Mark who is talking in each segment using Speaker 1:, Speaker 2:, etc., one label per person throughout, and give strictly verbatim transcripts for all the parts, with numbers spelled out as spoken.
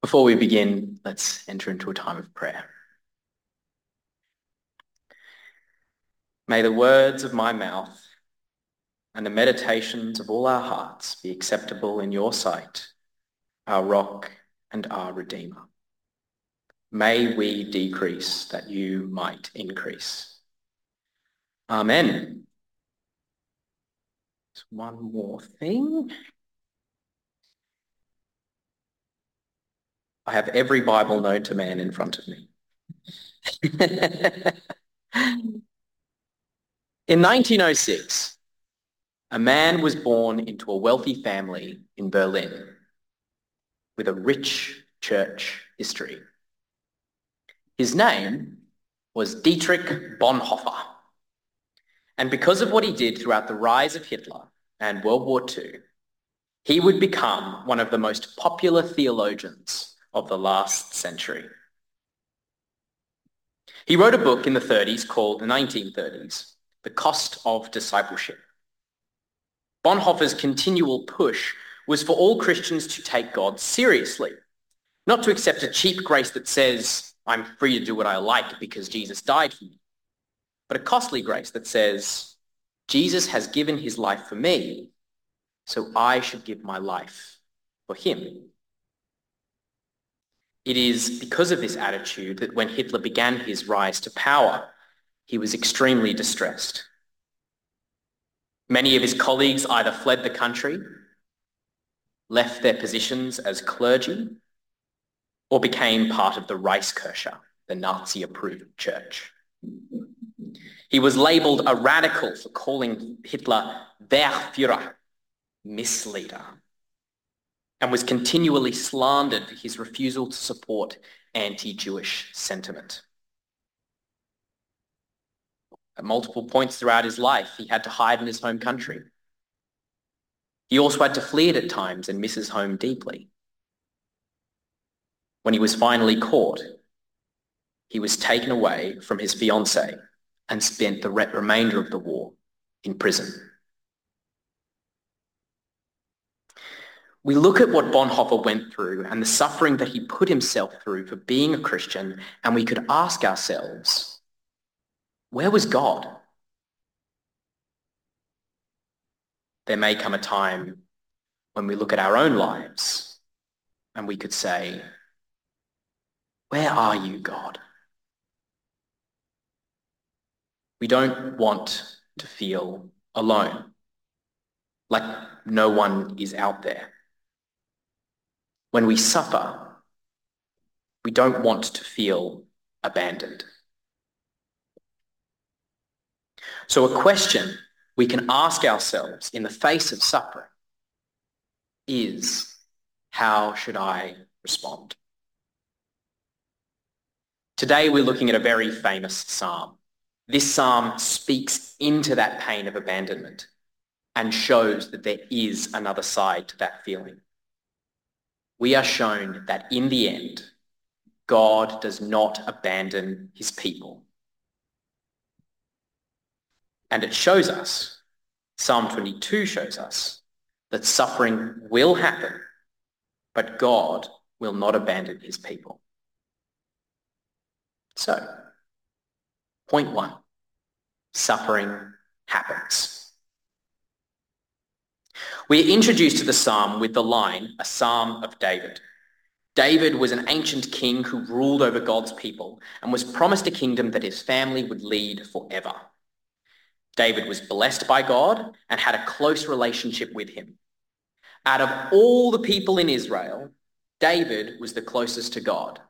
Speaker 1: Before we begin, let's enter into a time of prayer. May the words of my mouth and the meditations of all our hearts be acceptable in your sight, our rock and our Redeemer. May we decrease that you might increase. Amen. There's one more thing. I have every Bible known to man in front of me. In nineteen oh six, a man was born into a wealthy family in Berlin with a rich church history. His name was Dietrich Bonhoeffer. And because of what he did throughout the rise of Hitler and World War Two, he would become one of the most popular theologians of the last century. He wrote a book in the thirties called the nineteen thirties, The Cost of Discipleship. Bonhoeffer's continual push was for all Christians to take God seriously, not to accept a cheap grace that says, I'm free to do what I like because Jesus died for me, but a costly grace that says, Jesus has given his life for me, so I should give my life for him. It is because of this attitude that when Hitler began his rise to power, he was extremely distressed. Many of his colleagues either fled the country, left their positions as clergy, or became part of the Reichskirche, the Nazi-approved church. He was labelled a radical for calling Hitler der Führer, misleader, and was continually slandered for his refusal to support anti-Jewish sentiment. At multiple points throughout his life, he had to hide in his home country. He also had to flee it at times and miss his home deeply. When he was finally caught, he was taken away from his fiancée and spent the remainder of the war in prison. We look at what Bonhoeffer went through and the suffering that he put himself through for being a Christian, and we could ask ourselves, where was God? There may come a time when we look at our own lives and we could say, where are you, God? We don't want to feel alone, like no one is out there. When we suffer, we don't want to feel abandoned. So a question we can ask ourselves in the face of suffering is, how should I respond? Today we're looking at a very famous psalm. This psalm speaks into that pain of abandonment and shows that there is another side to that feeling. We are shown that in the end, God does not abandon his people. And it shows us, Psalm twenty-two shows us, that suffering will happen, but God will not abandon his people. So, point one, suffering happens. We are introduced to the psalm with the line, a psalm of David. David was an ancient king who ruled over God's people and was promised a kingdom that his family would lead forever. David was blessed by God and had a close relationship with him. Out of all the people in Israel, David was the closest to God.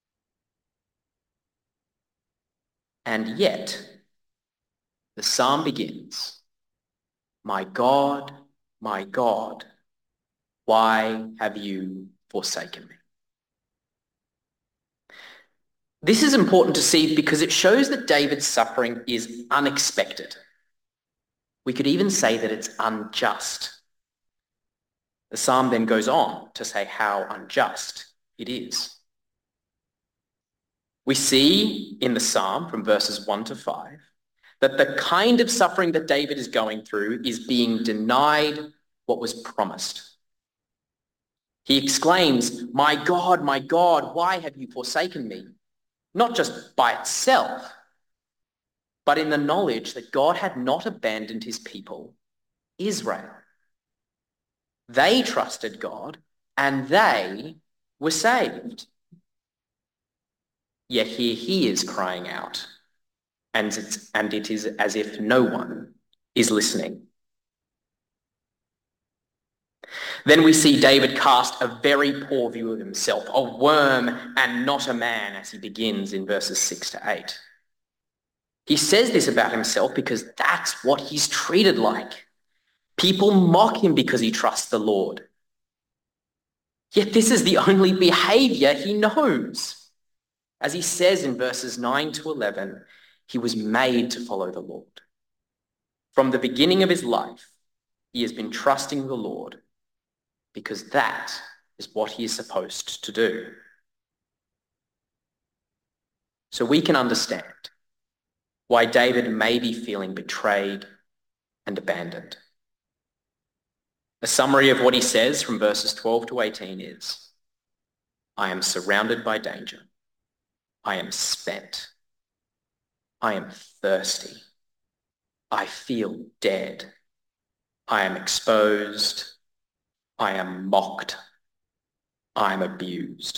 Speaker 1: And yet, the psalm begins, "My God, my God, why have you forsaken me?" This is important to see because it shows that David's suffering is unexpected. We could even say that it's unjust. The psalm then goes on to say how unjust it is. We see in the psalm from verses one to five that the kind of suffering that David is going through is being denied what was promised. He exclaims, "My God, my God, why have you forsaken me?" Not just by itself, but in the knowledge that God had not abandoned his people, Israel. They trusted God and they were saved. Yet here he is crying out, and, it's, and it is as if no one is listening. Then we see David cast a very poor view of himself, a worm and not a man, as he begins in verses six to eight. He says this about himself because that's what he's treated like. People mock him because he trusts the Lord. Yet this is the only behavior he knows. As he says in verses nine to eleven, he was made to follow the Lord. From the beginning of his life, he has been trusting the Lord because that is what he is supposed to do. So we can understand why David may be feeling betrayed and abandoned. A summary of what he says from verses twelve to eighteen is, "I am surrounded by danger. I am spent. I am thirsty. I feel dead. I am exposed. I am mocked. I am abused."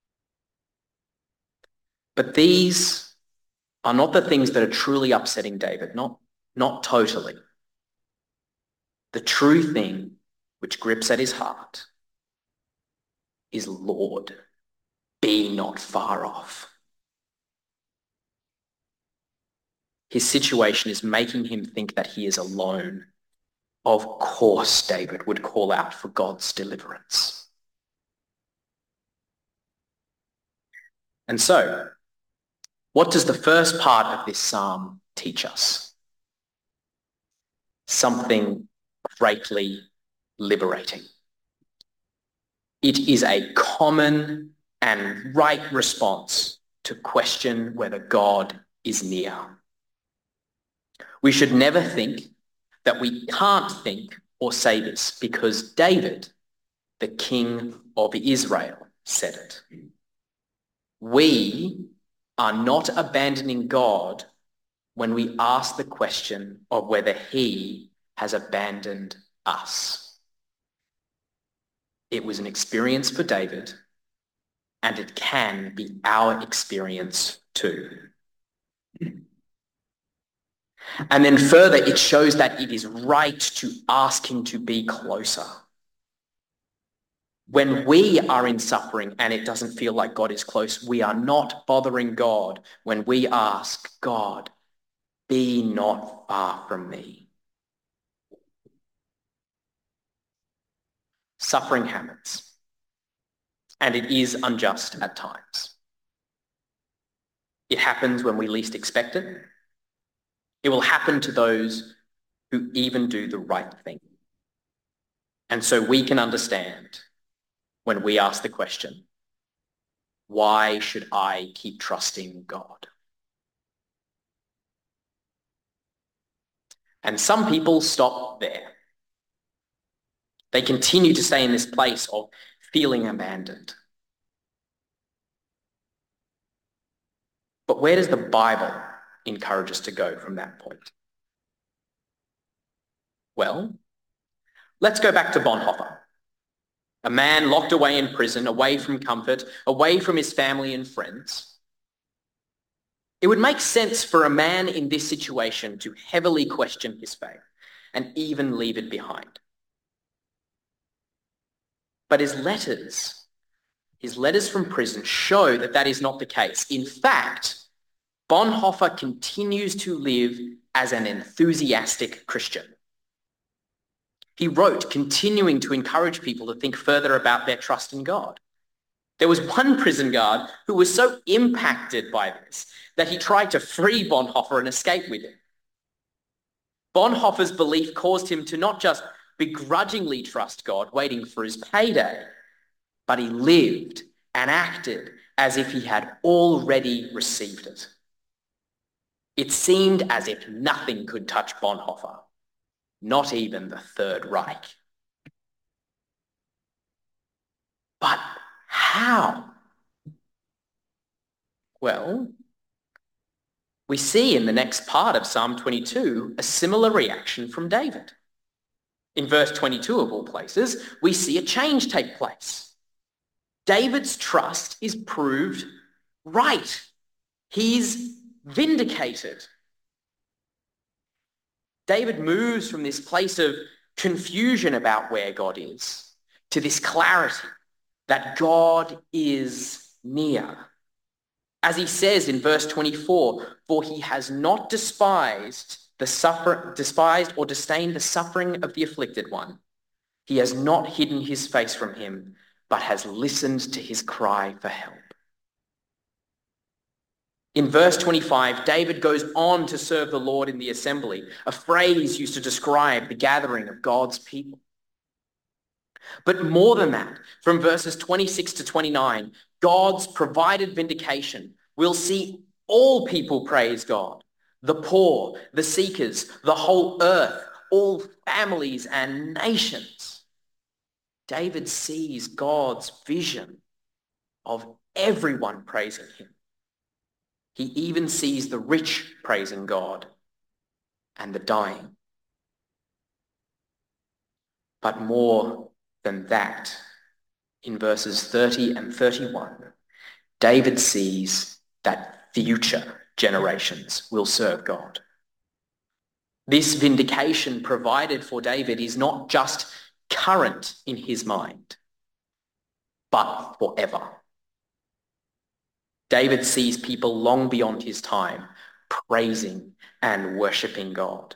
Speaker 1: But these are not the things that are truly upsetting David, not, not totally. The true thing which grips at his heart is, "Lord, be not far off." His situation is making him think that he is alone. Of course, David would call out for God's deliverance. And so, what does the first part of this psalm teach us? Something greatly liberating. It is a common and right response to question whether God is near. We should never think that we can't think or say this because David, the king of Israel, said it. We are not abandoning God when we ask the question of whether he has abandoned us. It was an experience for David, and it can be our experience too. And then further, it shows that it is right to ask him to be closer. When we are in suffering and it doesn't feel like God is close, we are not bothering God when we ask, "God, be not far from me." Suffering happens, and it is unjust at times. It happens when we least expect it. It will happen to those who even do the right thing. And so we can understand when we ask the question, why should I keep trusting God? And some people stop there. They continue to stay in this place of feeling abandoned. But where does the Bible encourage us to go from that point? Well, let's go back to Bonhoeffer, a man locked away in prison, away from comfort, away from his family and friends. It would make sense for a man in this situation to heavily question his faith and even leave it behind. But his letters, his letters from prison show that that is not the case. In fact, Bonhoeffer continues to live as an enthusiastic Christian. He wrote, continuing to encourage people to think further about their trust in God. There was one prison guard who was so impacted by this that he tried to free Bonhoeffer and escape with him. Bonhoeffer's belief caused him to not just begrudgingly trust God, waiting for his payday, but he lived and acted as if he had already received it. It seemed as if nothing could touch Bonhoeffer, not even the Third Reich. But how? Well, we see in the next part of Psalm twenty-two a similar reaction from David. In verse twenty-two of all places, we see a change take place. David's trust is proved right. He's vindicated. David moves from this place of confusion about where God is to this clarity that God is near. As he says in verse twenty-four, for he has not despised the suffer, despised or disdained the suffering of the afflicted one. He has not hidden his face from him, but has listened to his cry for help. In verse twenty-five, David goes on to serve the Lord in the assembly, a phrase used to describe the gathering of God's people. But more than that, from verses twenty-six to twenty-nine, God's provided vindication will see all people praise God, the poor, the seekers, the whole earth, all families and nations. David sees God's vision of everyone praising him. He even sees the rich praising God and the dying. But more than that, in verses thirty and thirty-one, David sees that future generations will serve God. This vindication provided for David is not just current in his mind, but forever. David sees people long beyond his time praising and worshipping God.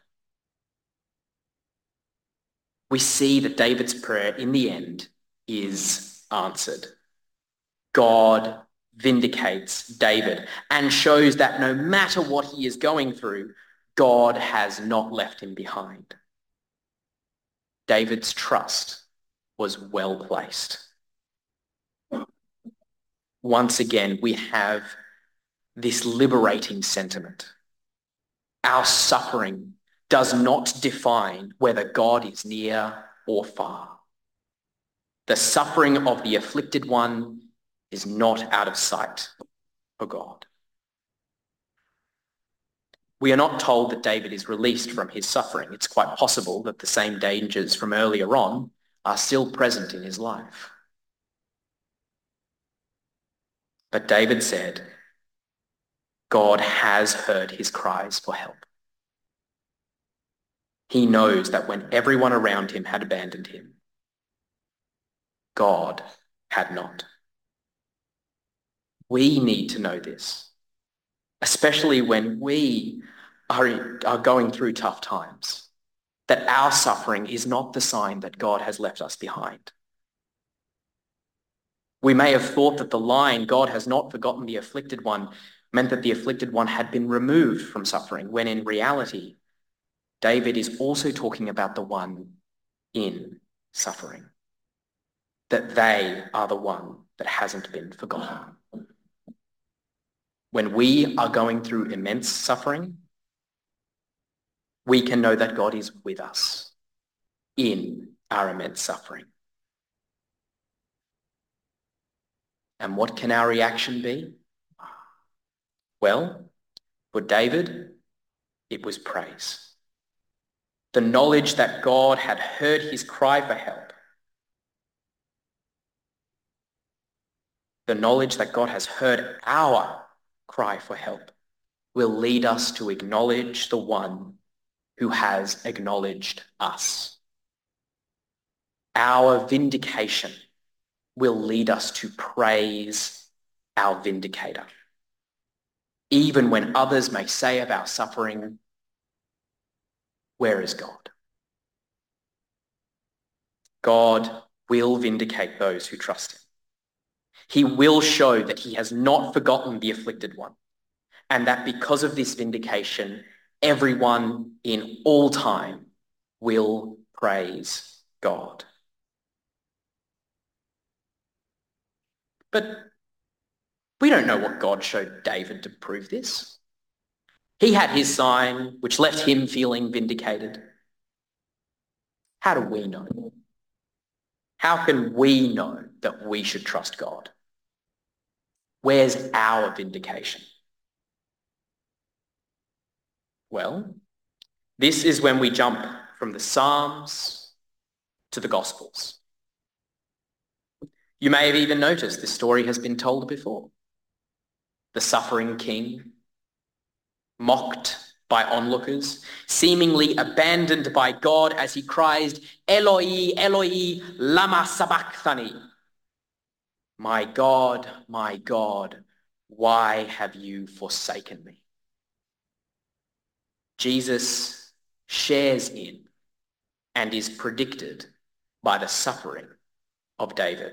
Speaker 1: We see that David's prayer in the end is answered. God vindicates David and shows that no matter what he is going through, God has not left him behind. David's trust was well placed. Once again, we have this liberating sentiment. Our suffering does not define whether God is near or far. The suffering of the afflicted one is not out of sight for God. We are not told that David is released from his suffering. It's quite possible that the same dangers from earlier on are still present in his life. But David said, God has heard his cries for help. He knows that when everyone around him had abandoned him, God had not. We need to know this, especially when we are, are going through tough times, that our suffering is not the sign that God has left us behind. We may have thought that the line, God has not forgotten the afflicted one, meant that the afflicted one had been removed from suffering, when in reality, David is also talking about the one in suffering, that they are the one that hasn't been forgotten. When we are going through immense suffering, we can know that God is with us in our immense suffering. And what can our reaction be? Well, for David, it was praise. The knowledge that God had heard his cry for help. The knowledge that God has heard our cry for help will lead us to acknowledge the one who has acknowledged us. Our vindication will lead us to praise our vindicator. Even when others may say of our suffering, where is God? God will vindicate those who trust him. He will show that he has not forgotten the afflicted one, and that because of this vindication, everyone in all time will praise God. But we don't know what God showed David to prove this. He had his sign, which left him feeling vindicated. How do we know? How can we know that we should trust God? Where's our vindication? Well, this is when we jump from the Psalms to the Gospels. You may have even noticed this story has been told before. The suffering king, mocked by onlookers, seemingly abandoned by God as he cries, Eloi, Eloi, lama sabachthani. My God, my God, why have you forsaken me? Jesus shares in and is predicted by the suffering of David.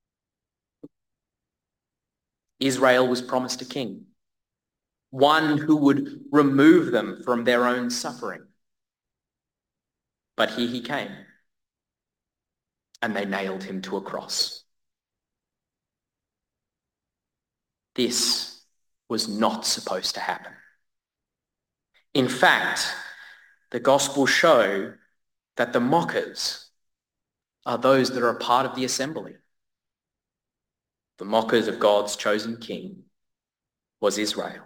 Speaker 1: Israel was promised a king, one who would remove them from their own suffering. But here he came, and they nailed him to a cross. This was not supposed to happen. In fact, the Gospels show that the mockers are those that are a part of the assembly. The mockers of God's chosen king was Israel.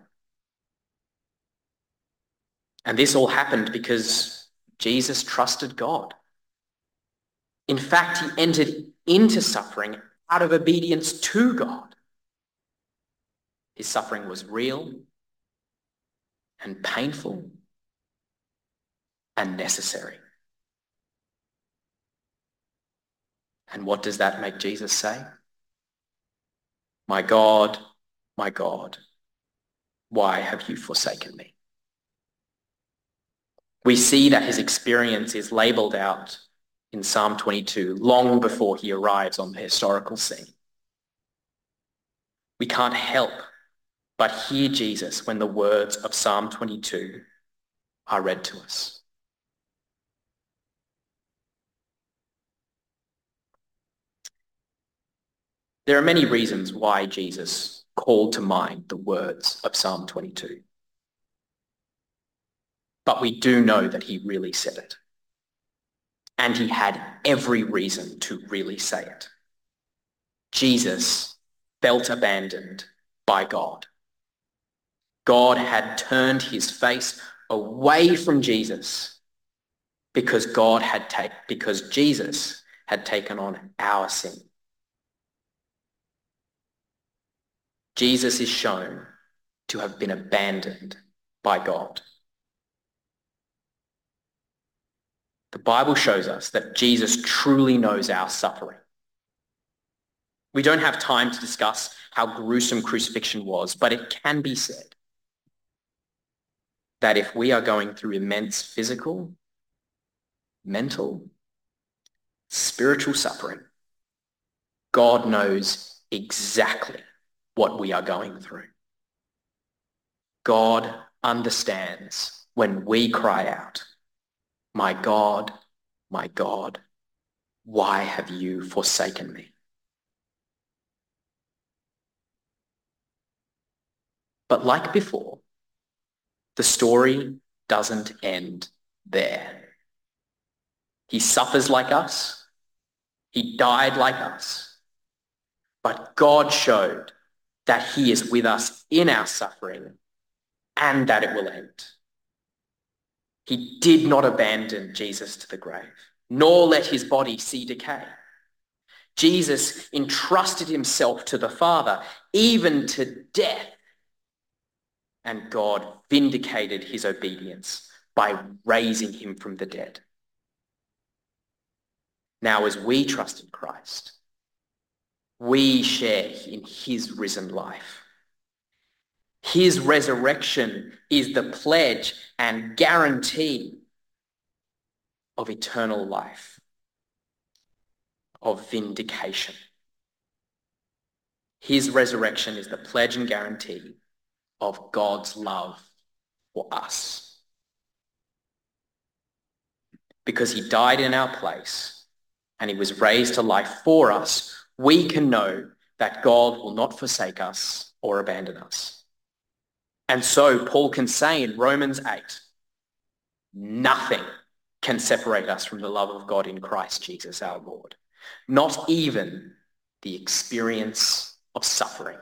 Speaker 1: And this all happened because Jesus trusted God. In fact, he entered into suffering out of obedience to God. His suffering was real and painful and necessary. And what does that make Jesus say? My God, my God, why have you forsaken me? We see that his experience is labelled out in Psalm twenty-two, long before he arrives on the historical scene. We can't help but hear Jesus when the words of Psalm twenty-two are read to us. There are many reasons why Jesus called to mind the words of Psalm twenty-two. But we do know that he really said it. And he had every reason to really say it. Jesus felt abandoned by God. God had turned his face away from Jesus because God had taken, because Jesus had taken on our sin. Jesus is shown to have been abandoned by God. The Bible shows us that Jesus truly knows our suffering. We don't have time to discuss how gruesome crucifixion was, but it can be said that if we are going through immense physical, mental, spiritual suffering, God knows exactly what we are going through. God understands when we cry out, my God, my God, why have you forsaken me? But like before, the story doesn't end there. He suffers like us. He died like us. But God showed that he is with us in our suffering and that it will end. He did not abandon Jesus to the grave, nor let his body see decay. Jesus entrusted himself to the Father, even to death. And God vindicated his obedience by raising him from the dead. Now, as we trust in Christ, we share in his risen life. His resurrection is the pledge and guarantee of eternal life, of vindication. His resurrection is the pledge and guarantee of God's love for us. Because he died in our place and he was raised to life for us, we can know that God will not forsake us or abandon us. And so Paul can say in Romans eight, nothing can separate us from the love of God in Christ Jesus our Lord. not even the experience of suffering.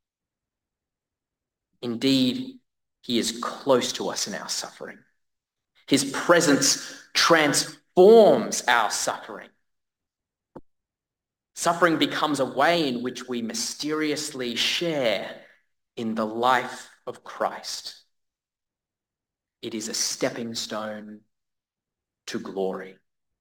Speaker 1: Indeed, he is close to us in our suffering. His presence transforms our suffering. Suffering becomes a way in which we mysteriously share in the life of Christ. It is a stepping stone to glory.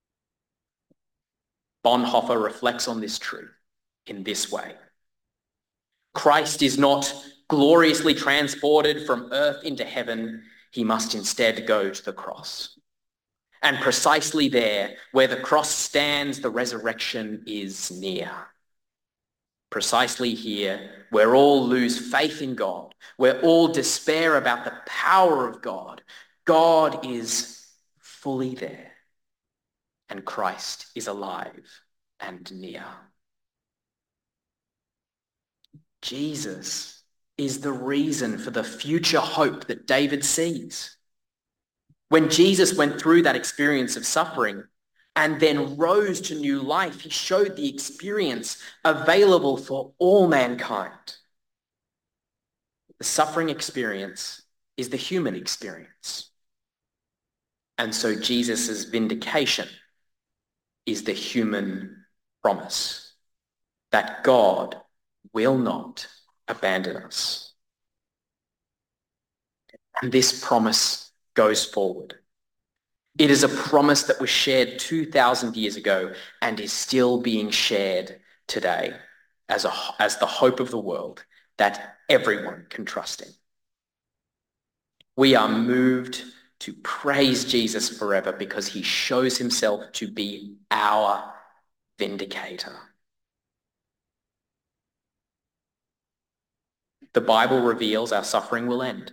Speaker 1: Bonhoeffer reflects on this truth in this way. Christ is not gloriously transported from earth into heaven. He must instead go to the cross. And precisely there, where the cross stands, the resurrection is near. Precisely here, where all lose faith in God, where all despair about the power of God, God is fully there, and Christ is alive and near. Jesus is the reason for the future hope that David sees. When Jesus went through that experience of suffering and then rose to new life, he showed the experience available for all mankind. The suffering experience is the human experience. And so Jesus' vindication is the human promise that God will not abandon us. And this promise goes forward. It is a promise that was shared two thousand years ago and is still being shared today as, a, as the hope of the world that everyone can trust in. We are moved to praise Jesus forever because he shows himself to be our vindicator. The Bible reveals our suffering will end.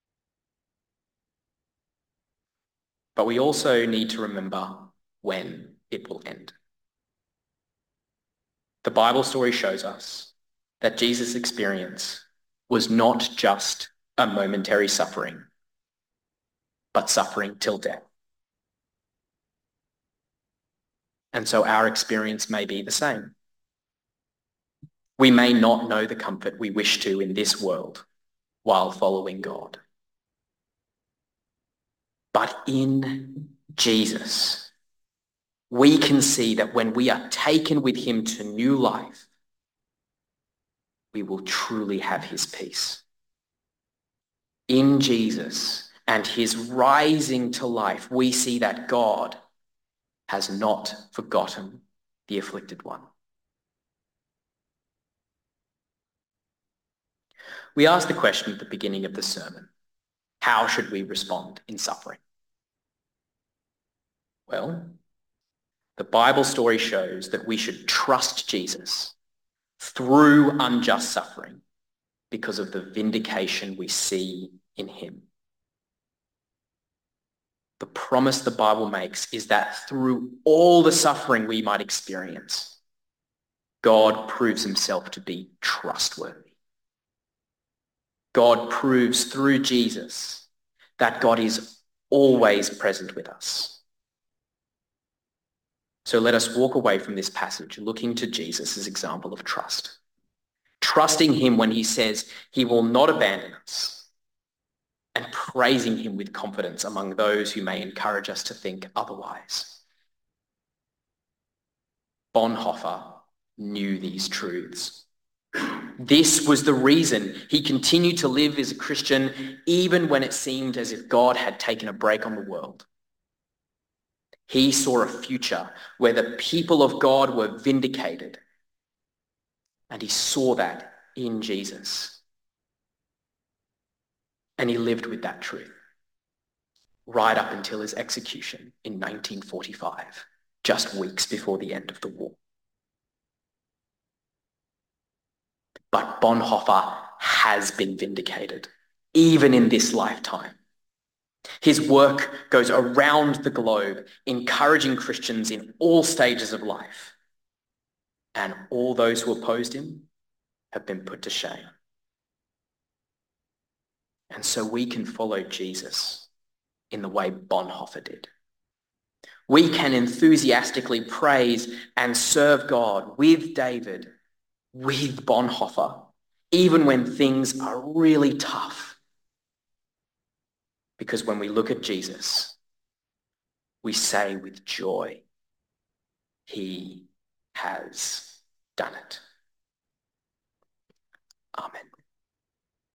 Speaker 1: But we also need to remember when it will end. The Bible story shows us that Jesus' experience was not just a momentary suffering, but suffering till death. And so our experience may be the same. We may not know the comfort we wish to in this world while following God. But in Jesus, we can see that when we are taken with him to new life, we will truly have his peace. In Jesus and his rising to life, we see that God has not forgotten the afflicted one. We asked the question at the beginning of the sermon, how should we respond in suffering? Well, the Bible story shows that we should trust Jesus through unjust suffering because of the vindication we see in him. The promise the Bible makes is that through all the suffering we might experience, God proves himself to be trustworthy. God proves through Jesus that God is always present with us. So let us walk away from this passage looking to Jesus' example of trust. Trusting him when he says he will not abandon us, and praising him with confidence among those who may encourage us to think otherwise. Bonhoeffer knew these truths. This was the reason he continued to live as a Christian even when it seemed as if God had taken a break on the world. He saw a future where the people of God were vindicated, and he saw that in Jesus. And he lived with that truth right up until his execution in nineteen forty-five, just weeks before the end of the war. But Bonhoeffer has been vindicated, even in this lifetime. His work goes around the globe, encouraging Christians in all stages of life. And all those who opposed him have been put to shame. And so we can follow Jesus in the way Bonhoeffer did. We can enthusiastically praise and serve God with David, with Bonhoeffer, even when things are really tough. Because when we look at Jesus, we say with joy, he has done it. Amen.